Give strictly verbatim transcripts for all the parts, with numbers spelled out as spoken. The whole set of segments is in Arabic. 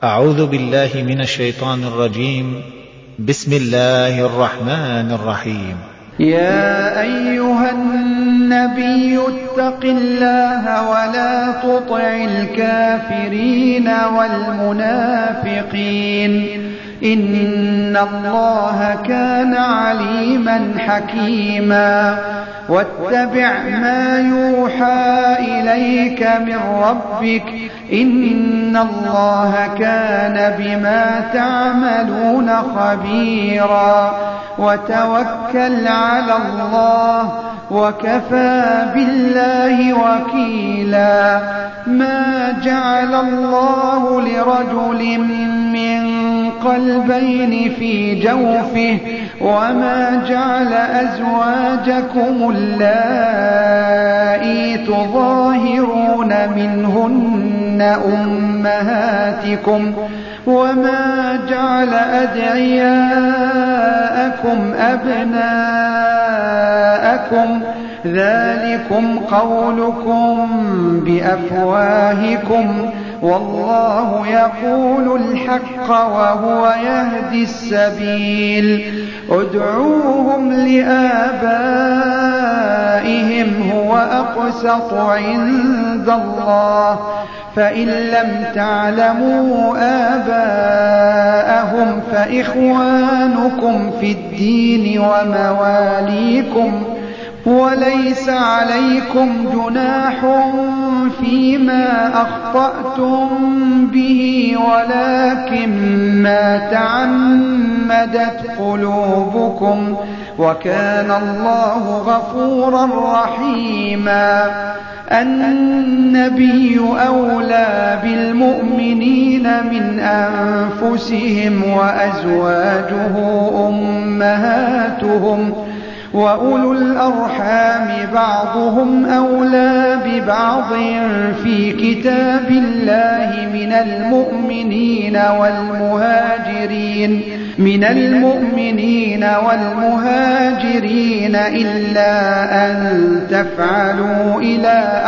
أعوذ بالله من الشيطان الرجيم. بسم الله الرحمن الرحيم. يا أيها النبي اتق الله ولا تطع الكافرين والمنافقين إن الله كان عليما حكيما واتبع ما يوحى إليك من ربك إن الله كان بما تعملون خبيرا وتوكل على الله وكفى بالله وكيلا ما جعل الله لرجل من قلبين في جوفه وما جعل أزواجكم اللائي تظاهرون منهن أمهاتكم وما جعل أدعياءكم أبناءكم ذلكم قولكم بأفواهكم والله يقول الحق وهو يهدي السبيل ادعوهم لآبائهم هو أقسط عند الله فإن لم تعلموا آباءهم فإخوانكم في الدين ومواليكم وليس عليكم جناح فيما أخطأتم به ولكن ما تعمدت قلوبكم وكان الله غفورا رحيما النبي أولى بالمؤمنين من أنفسهم وأزواجه أمهاتهم وأولو الأرحام بعضهم أولى ببعض في كتاب الله من المؤمنين والمهاجرين من المؤمنين والمهاجرين إلا أن تفعلوا إلى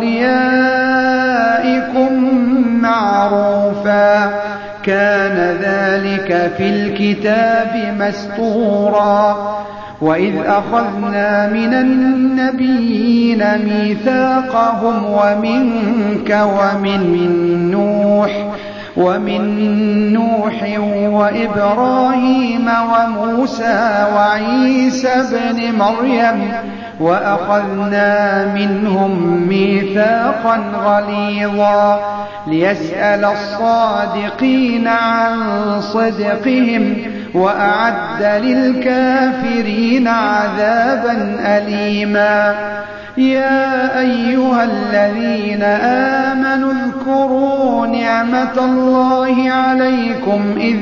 أوليائكم معروفا كان ذلك في الكتاب مسطورا وإذ أخذنا من النبيين ميثاقهم ومنك ومن نوح ومن نوح وإبراهيم وموسى وعيسى ابن مريم وأخذنا منهم ميثاقا غليظا ليسأل الصادقين عن صدقهم وأعد للكافرين عذابا أليما يا أيها الذين آمنوا اذكروا نعمة الله عليكم إذ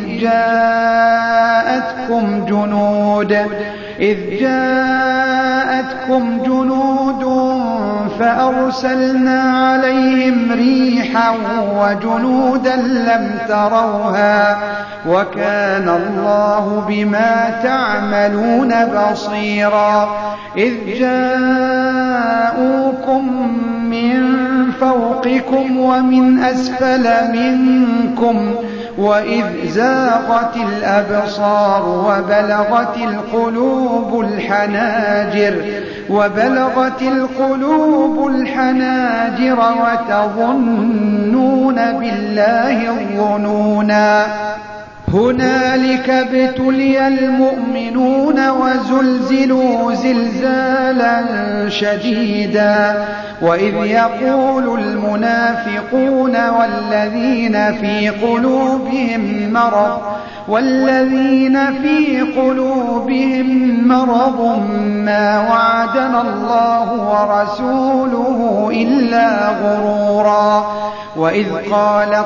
جاءتكم جنود إذ جاءتكم جنود فأرسلنا عليهم ريحا وجنودا لم تروها وكان الله بما تعملون بصيرا إذ جاءوكم من فوقكم ومن أسفل منكم وإذ زاغت الأبصار وبلغت القلوب الحناجر وبلغت القلوب الحناجر وتظنون بالله الظنونا هنالك ابتلي المؤمنون وزلزلوا زلزالا شديدا وإذ يقول المنافقون والذين في قلوبهم مرض والذين في قلوبهم مرض ما وعدنا الله ورسوله إلا غرورا وإذ قالت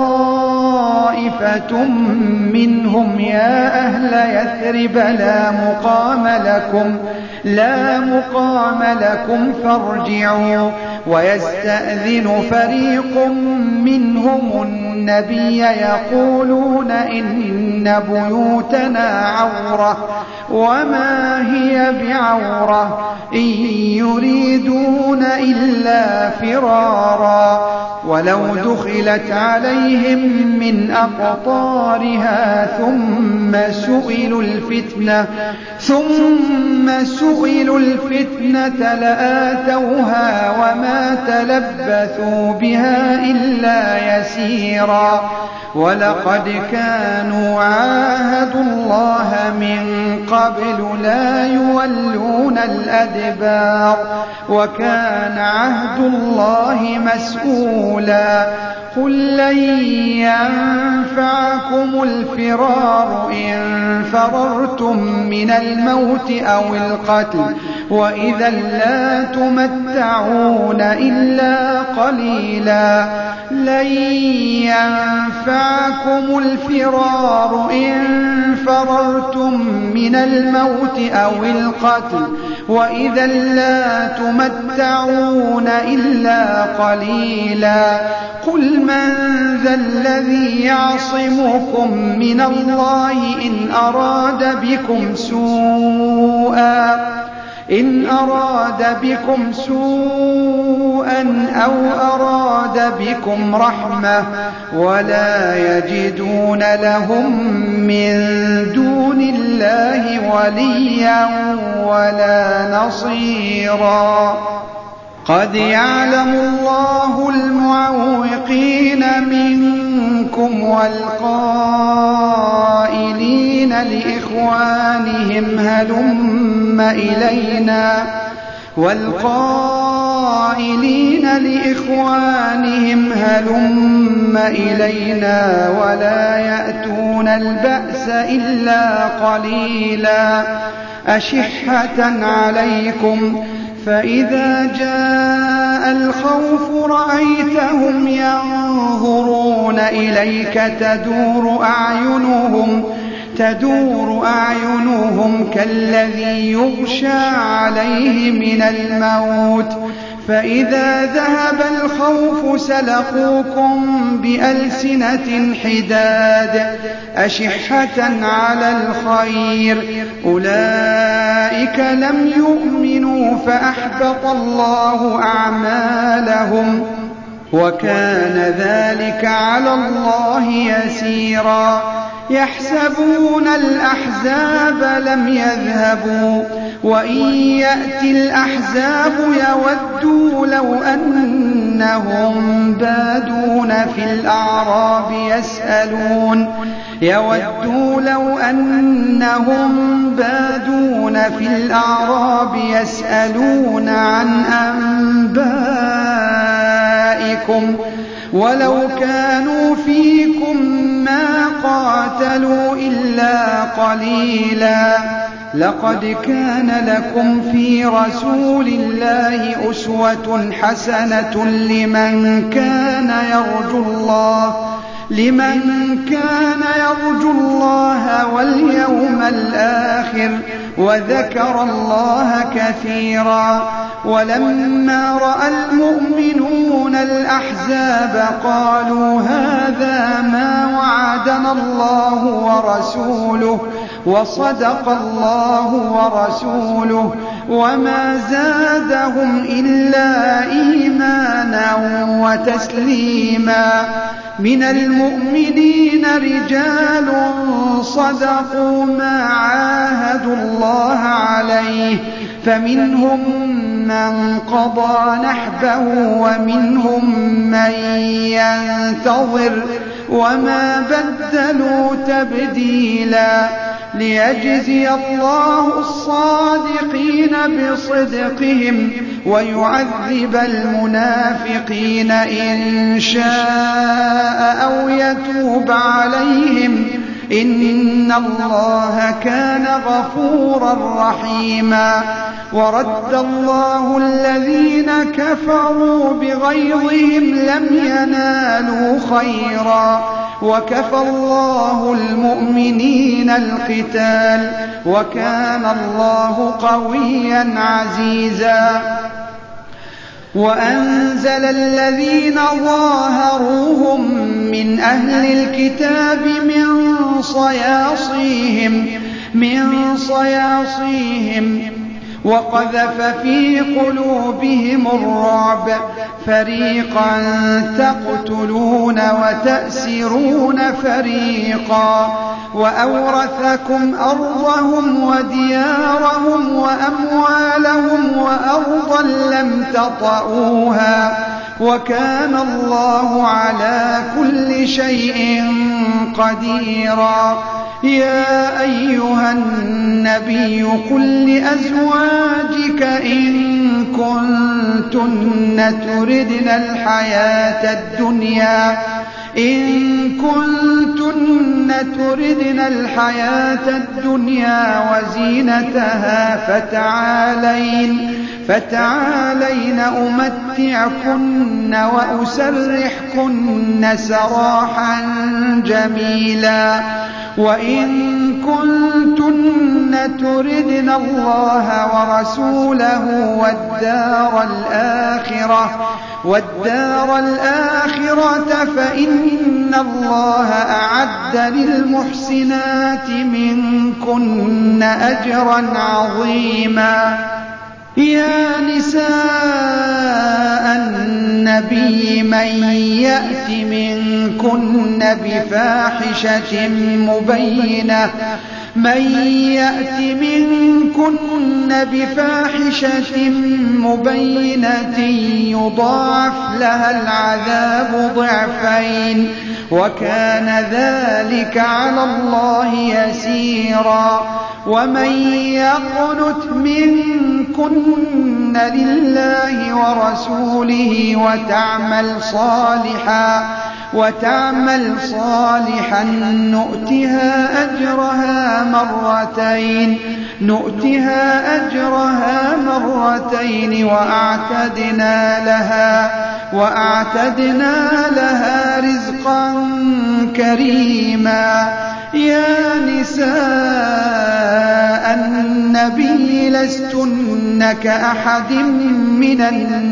طائفة منهم يا أهل يثرب لا مقام لكم لا مقام لكم فارجعوا ويستأذن فريق منهم النبي يقولون إن بيوتنا عورة وما هي بعورة إن يريدون إلا فرارا ولو دخلت عليهم من أقطارها ثم سئلوا الفتنة ثم سئلوا الفتنة لآتوها وما تلبثوا بها إلا يسيرا ولقد كانوا عاهدوا الله من قبل لا يولون الأدبار وكان عهد الله مسؤولا قل لن ينفعكم الفرار إن فررتم من الموت أو القتل وإذا لا تمتعون إلا قليلا لن ينفعكم الفرار إن فررتم من الموت أو القتل وإذا لا تمتعون إلا قليلا قل من ذا الذي يعصمكم من الله إن أراد بكم سوءا إن أراد بكم سوءا أو أراد بكم رحمة ولا يجدون لهم من دون الله وليا ولا نصيرا قد يعلم الله المعوقين منكم والقائلين لإخوانهم هلم إلينا والقائلين لإخوانهم هلم إلينا ولا يأتون البأس إلا قليلا أشحة عليكم فإذا جاء الخوف رأيتهم ينظرون إليك تدور أعينهم تدور أعينهم كالذي يغشى عليه من الموت فإذا ذهب الخوف سلقوكم بألسنة حداد أشحة على الخير أولئك لم يؤمنوا فأحبط الله أعمالهم وكان ذلك على الله يسيرا يحسبون الأحزاب لم يذهبوا وإن يأتي الأحزاب يودوا لو أنهم بادون في الأعراب يسألون يودوا لو أنهم بادون في الأعراب يسألون عن أنبائكم ولو كانوا فيكم ما قاتلوا إلا قليلا لقد كان لكم في رسول الله أسوة حسنة لمن كان يرجو الله لمن كان يرجو الله واليوم الآخر وذكر الله كثيرا ولما رأى المؤمنون الأحزاب قالوا هذا ما وعدنا الله ورسوله وصدق الله ورسوله وما زادهم إلا إيمانا وتسليما من المؤمنين رجال صدقوا ما عاهدوا الله عليه فمنهم من قضى نحبه ومنهم من ينتظر وما بدلوا تبديلا ليجزي الله الصادقين بصدقهم ويعذب المنافقين إن شاء أو يتوب عليهم إن الله كان غفورا رحيما ورد الله الذين كفروا بغيظهم لم ينالوا خيرا وكفى الله المؤمنين القتال وكان الله قويا عزيزا وأنزل الذين ظاهروهم من أهل الكتاب من صياصيهم من صياصيهم وقذف في قلوبهم الرعب فريقا تقتلون وتأسرون فريقا وأورثكم أرضهم وديارهم وأموالهم وأرضا لم تطئوها وكان الله على كل شيء قديرا. يا أيها النبي قل لأزواجك إن كنتن تردن الحياة الدنيا إن كنتن تردن الحياة الدنيا وزينتها فتعالين فتعالين أمتعكن وأسرحكن سراحا جميلا. وإن كنتن تردن الله ورسوله والدار الآخرة والدار الآخرة فإن الله أعد للمحسنات منكن أجرا عظيما. يا نساء النبي من يأت منكن بفاحشة مبينة من يأت منكن بفاحشة مبينة يضاعف لها العذاب ضعفين وكان ذلك على الله يسيرا. ومن يقنت منكن لله ورسوله وتعمل صالحا وتعمل صالحا نؤتها أجرها مرتين نؤتها أجرها مرتين وأعتدنا لها وأعتدنا لها رزقا كريما. يا نساء النبي لستن كأحد من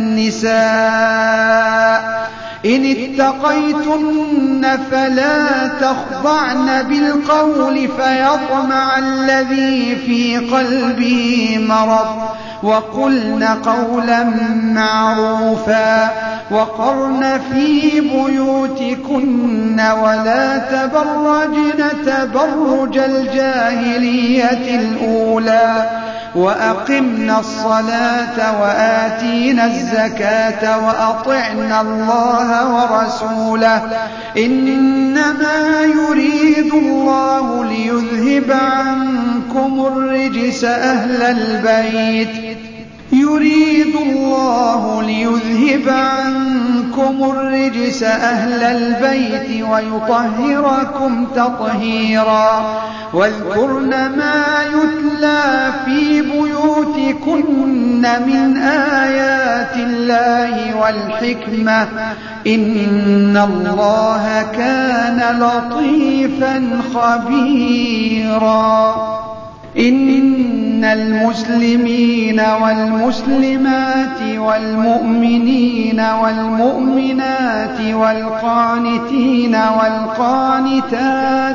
النساء إن اتقيتن فلا تخضعن بالقول فيطمع الذي في قلبه مرض وقلن قولا معروفا وقرن في بيوتكن ولا تبرجن تبرج الجاهلية الأولى وأقمنا الصلاة وآتينا الزكاة وأطعنا الله ورسوله إنما يريد الله ليذهب عنكم الرجس أهل البيت يريد الله ليذهب عنكم الرجس أهل البيت ويطهركم تطهيرا. واذكرن ما يتلى في بيوتكن من آيات الله والحكمة إن الله كان لطيفا خبيرا. إن المسلمين والمسلمات والمؤمنين والمؤمنات والقانتين والقانتات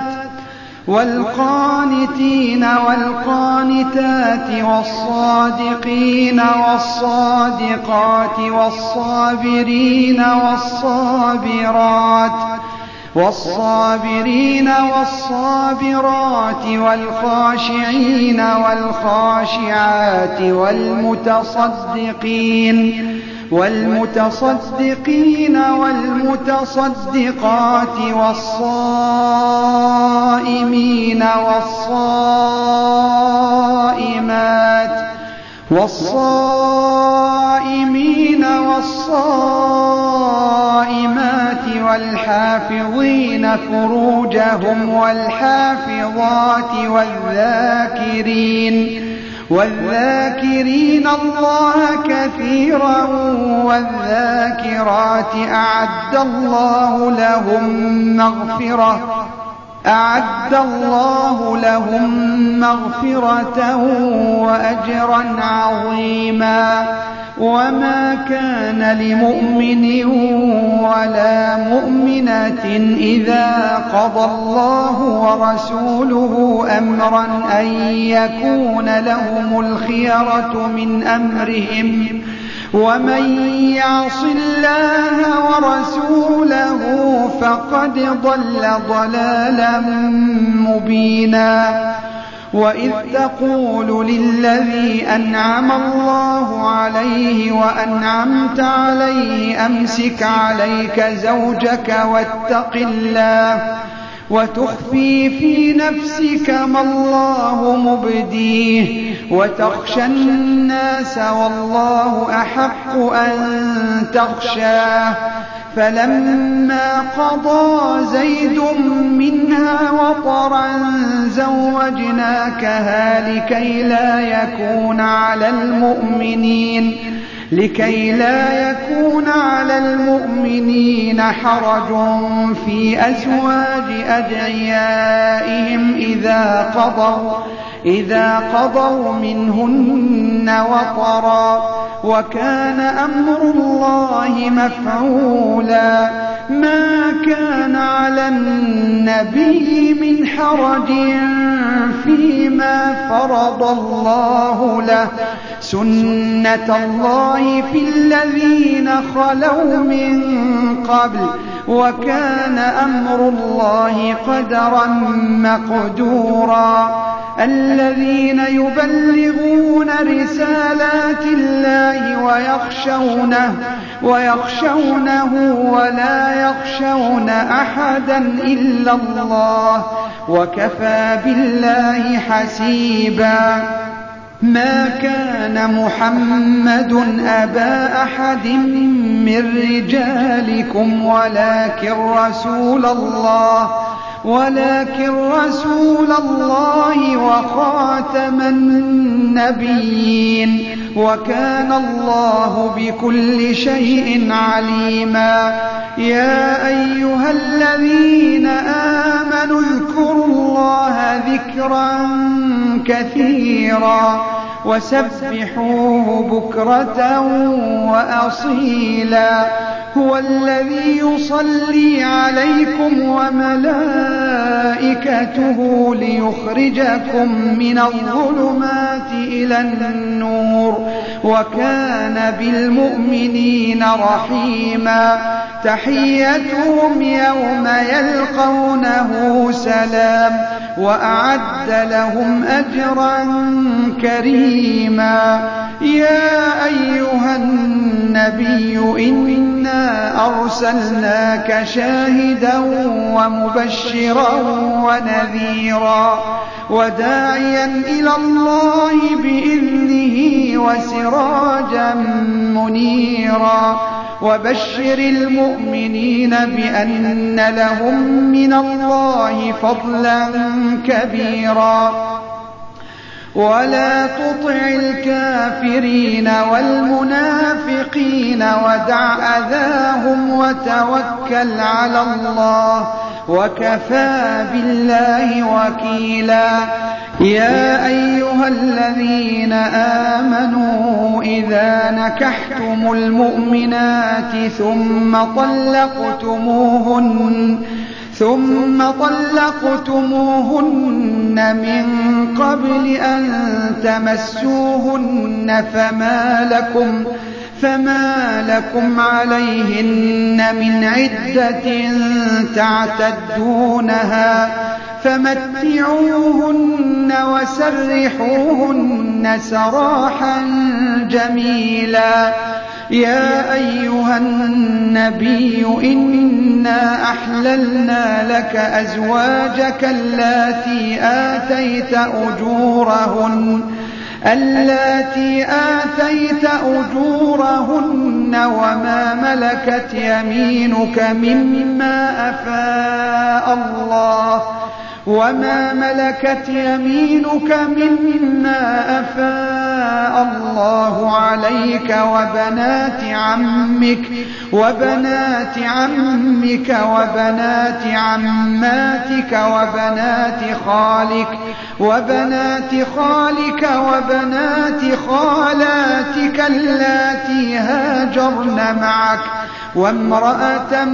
والقانتين والقانتات والصادقين والصادقات والصابرين والصابرات والصابرين والصابرات والخاشعين والخاشعات والمتصدقين والمتصدقين والمتصدقات والصائمين والصائمات والصائمين والصائمات والحافظين فروجهم والحافظات والذاكرين والذاكرين الله كثيرا والذاكرات أعد الله لهم مغفرة أعد الله لهم مغفرة وأجرا عظيما. وما كان لمؤمن ولا مؤمنة إذا قضى الله ورسوله أمرا أن يكون لهم الخيرة من أمرهم ومن يعص الله ورسوله فقد ضل ضلالا مبينا. وإذ تقول للذي أنعم الله عليه وأنعمت عليه أمسك عليك زوجك واتق الله وتخفي في نفسك ما الله مبديه وتخشى الناس والله أحق أن تخشاه. فلما قضى زيد منها وطرا زوجناكها لكي لا يكون على المؤمنين لكي لا يكون على المؤمنين حرج في أزواج أدعيائهم إذا قضوا إذا قضوا منهن وطرا وكان أمر الله مفعولا. ما كان على النبي من حرج فيما فرض الله له سنة الله في الذين خلوا من قبل وكان أمر الله قدرا مقدورا. الذين يبلغون رسالات الله ويخشونه ويخشونه ولا يخشون أحدا إلا الله وكفى بالله حسيبا. ما كان محمد أبا أحد من رجالكم ولكن رسول الله ولكن رسول الله وخاتم النبيين وكان الله بكل شيء عليما. يا أيها الذين آمنوا اذكروا الله ذكرا كثيرا وسبحوه بكرة وأصيلا. هو الذي يصلي عليكم وملائكته ليخرجكم من الظلمات إلى النور وكان بالمؤمنين رحيما. تحيتهم يوم يلقونه سلام وأعد لهم أجرا كريما. يا أيها النبي إنا أرسلناك شاهدا ومبشرا ونذيرا وداعيا إلى الله بإذنه وسراجا منيرا. وبشر المؤمنين بأن لهم من الله فضلا كبيرا. ولا تطع الكافرين والمنافقين ودع أذاهم وتوكل على الله وكفى بالله وكيلا. يا أيها الذين آمنوا إذا نكحتم المؤمنات ثم طلقتموهن ثم طلقتموهن من قبل أن تمسوهن فما لكم فما لكم عليهن من عدة تعتدونها فمتعوهن وسرحوهن سراحا جميلا. يا أيها النبي إنا أحللنا لك أزواجك اللاتي آتيت أجورهن اللاتي آتيت أجورهن وما ملكت يمينك مما أفاء الله وما ملكت يمينك مما أفاء الله عليك وبنات عمك وبنات عمك وبنات عماتك وبنات خالك وبنات خالك وبنات خالاتك اللاتي هاجرن معك وامرأة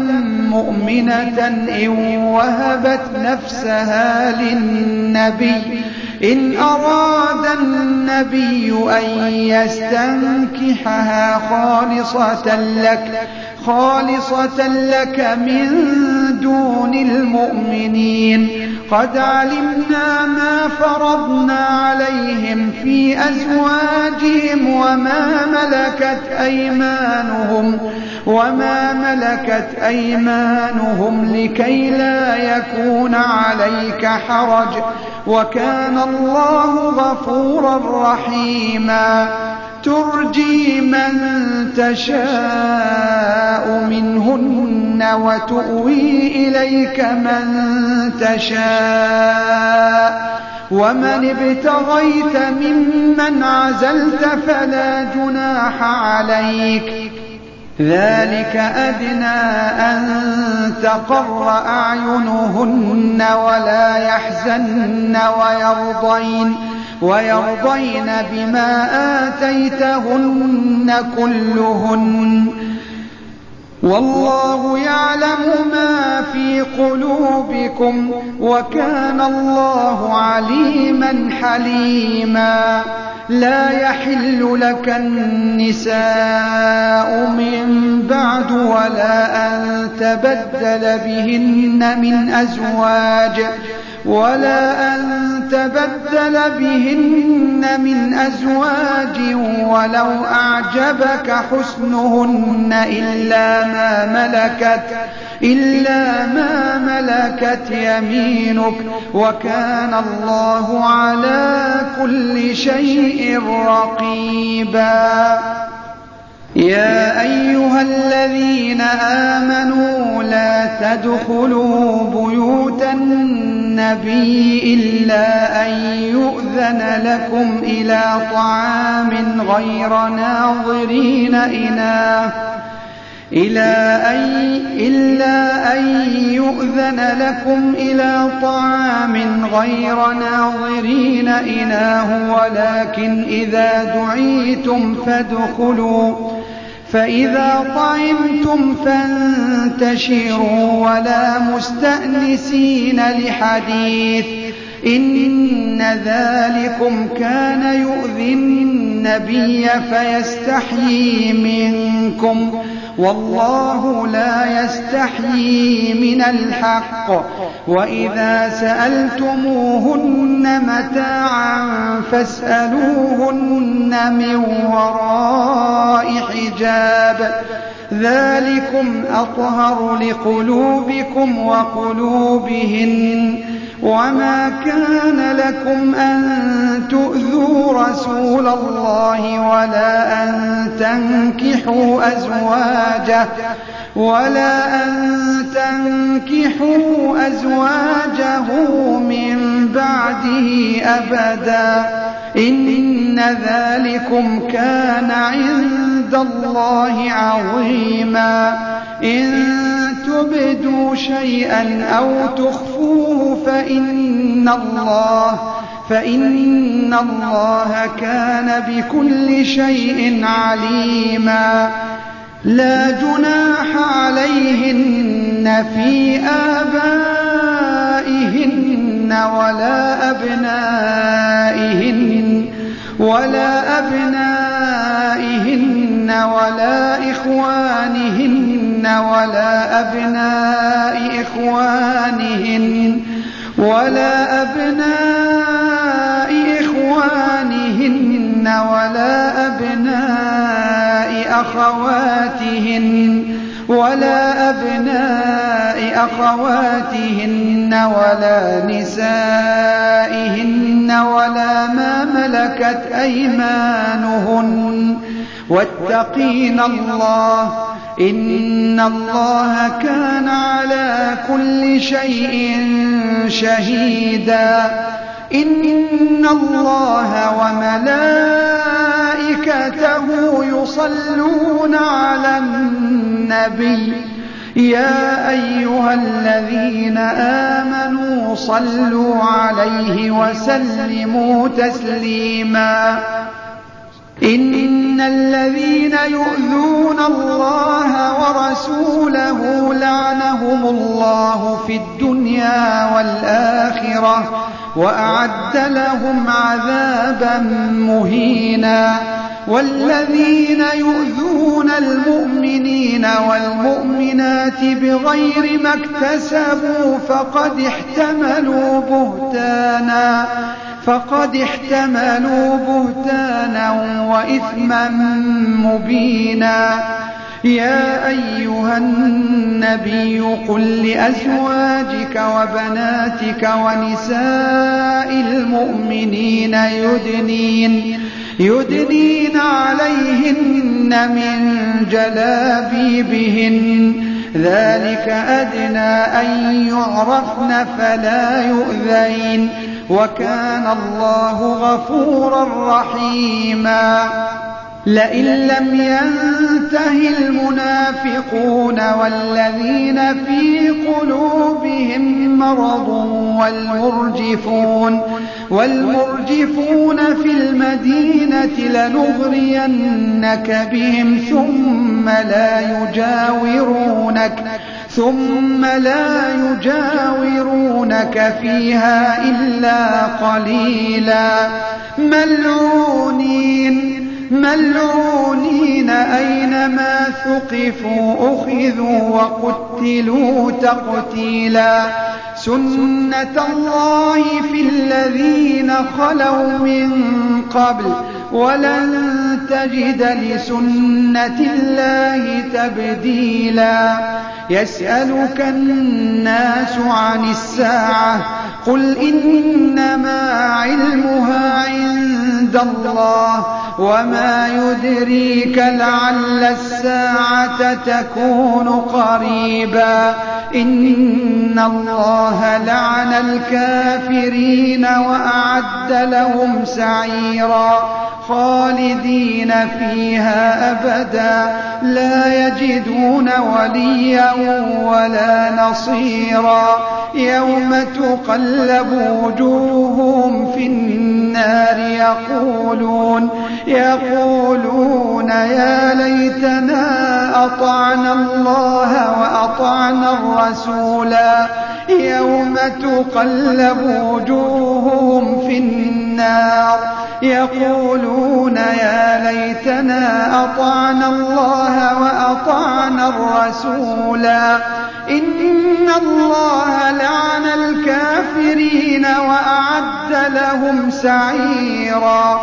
مؤمنة إن وهبت نفسها للنبي إن أراد النبي أن يستنكحها خالصة لك خالصة لك من دون المؤمنين قد علمنا ما فرضنا عليهم في أزواجهم وما ملكت أيمانهم وما ملكت أيمانهم لكي لا يكون عليك حرج وكان الله غفورا رحيما ترجي من تشاء منهن وتؤوي إليك من تشاء ومن ابتغيت ممن عزلت فلا جناح عليك ذلك أدنى أن تقر أعينهن ولا يحزن ويرضين ويرضين بما آتيتهن كلهن والله يعلم ما في قلوبكم وكان الله عليما حليما لا يحل لك النساء من بعد ولا أن تبدل بهن من أزواج ولا أن تبدل بهن من أزواج ولو أعجبك حسنهن إلا ما ملكت إلا ما ملكت يمينك وكان الله على كل شيء رقيبا يا أيها الذين آمنوا لا تدخلوا بيوت النبي إلا أن يؤذن لكم إلى طعام غير ناظرين إناه إلا أن إلا أن يؤذن لكم إلى طعام غير ناظرين إناه ولكن إذا دعيتم فادخلوا فإذا طعمتم فانتشروا ولا مستأنسين لحديث إن ذلكم كان يؤذي النبي فيستحيي منكم والله لا يستحيي من الحق وإذا سألتموهن متاعا فاسألوهن من وراء حجاب ذلكم أطهر لقلوبكم وقلوبهن وما كان لكم أن تؤذوا رسول الله ولا أن تنكحوا أزواجه ولا أن تنكحوا أزواجه من بعده أبدا إن ذلكم كان عند الله عظيما إن تبدوا شيئا أو تخفوه فإن الله فإن الله كان بكل شيء عليما لا جناح عليهن في آبائهن ولا أبنائهن ولا أبنائهن ولا إخوانهن ولا أبناء إخوانهن ولا أبناء إخوانهن ولا أبناء أخواتهن ولا أبناء أخواتهن ولا نسائهن ولا ما ملكت أيمانهن واتقين الله إن الله كان على كل شيء شهيدا إن الله وملائكته يصلون على النبي يا أيها الذين آمنوا صلوا عليه وسلموا تسليما إن الذين يؤذون الله ورسوله لعنهم الله في الدنيا والآخرة وأعد لهم عذابا مهينا. والذين يؤذون المؤمنين والمؤمنات بغير ما اكتسبوا فقد احتملوا بهتانا فقد احتملوا بهتانا وإثما مبينا. يا أيها النبي قل لأزواجك وبناتك ونساء المؤمنين يدنين يدنين عليهن من جلابيبهن ذلك أدنى أن يعرفن فلا يؤذين وكان الله غفورا رحيما. لئن لم ينته المنافقون والذين في قلوبهم مرض والمرجفون والمرجفون في المدينة لنغرينك بهم ثم لا يجاورونك ثم لا يجاورونك فيها إلا قليلا. ملعونين ملعونين أينما ثقفوا أخذوا وقتلوا تقتيلا. سنة الله في الذين خلوا من قبل ولن تجد لسنة الله تبديلا. يسألك الناس عن الساعة قل إنما علمها عند الله وما يدريك لعل الساعة تكون قريبا. إن الله لعن الكافرين وأعد لهم سعيرا خالدين فيها أبدا لا يجدون وليا ولا نصيرا. يوم تقلب وجوههم في النار يقولون يقولون يا ليتنا أطعنا الله وأطعنا الرسولا. يوم تقلب وجوههم في النار يقولون يا ليتنا أطعنا الله وأطعنا الرسولا. إن الله لعن الكافرين وأعد لهم سعيرا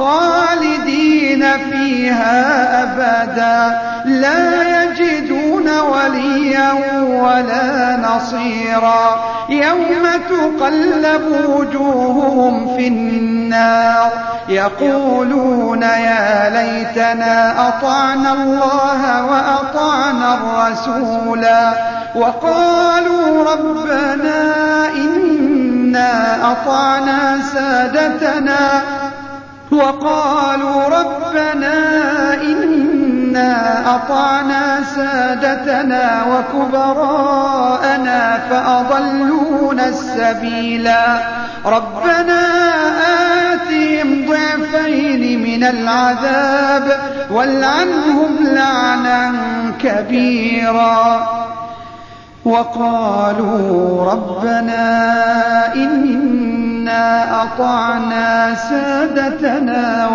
خالدين فيها أبدا لا يجدون وليا ولا نصيرا. يوم تقلب وجوههم في النار يقولون يا ليتنا أطعنا الله وأطعنا الرسولا. وقالوا ربنا إنا أطعنا سادتنا وقالوا ربنا إنا أطعنا سادتنا وكبراءنا فأضلونا السبيلا. ربنا آتهم ضعفين من العذاب والعنهم لعنا كبيرا. وقالوا ربنا إنا أطعنا سادتنا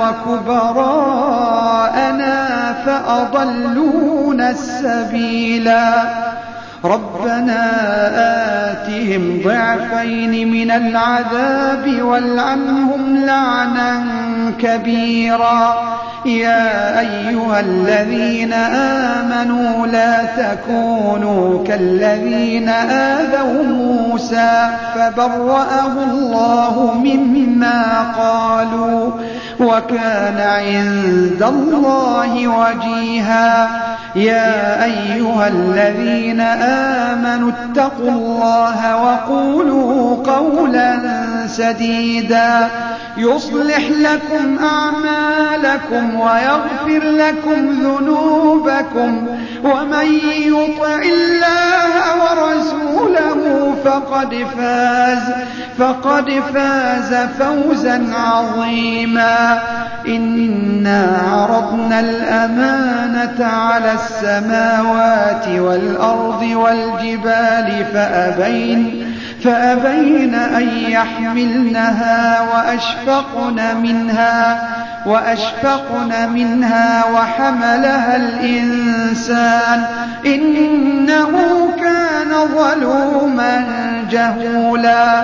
وكبراءنا فأضلونا السبيلا. ربنا آتهم ضعفين من العذاب والعنهم لعنا كبيرا. يا أيها الذين آمنوا لا تكونوا كالذين آذوا موسى فبرأه الله مما قالوا وكان عند الله وجيها. يا أيها الذين آمنوا اتقوا الله وقولوا قولا سديدا يصلح لكم أعمالكم ويغفر لكم ذنوبكم ومن يطع الله ورسوله فقد فاز فقد فاز فوزا عظيما. إنا عرضنا الأمانة على السماوات والأرض والجبال فأبين فأبين أن يحملنها وأشفقن منها وأشفقن منها وحملها الإنسان إنه كان ظلوما جهولا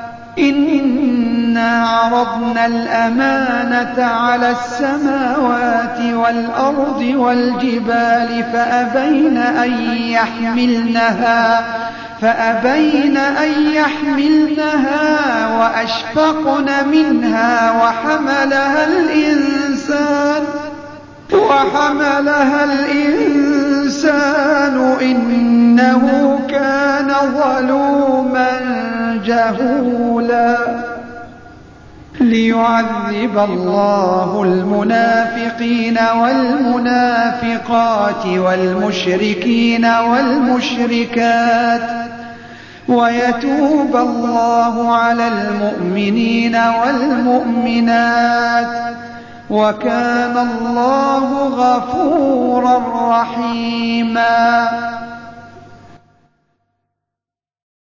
إنا عرضنا الأمانة على السماوات والأرض والجبال فأبين أن يحملنها فأبين أن يحملنها وأشفقن منها وحملها الإنسان وحملها الإنسان إنه كان ظلوما جهولا ليعذب الله المنافقين والمنافقات والمشركين والمشركات ويتوب الله على المؤمنين والمؤمنات وكان الله غفورا رحيما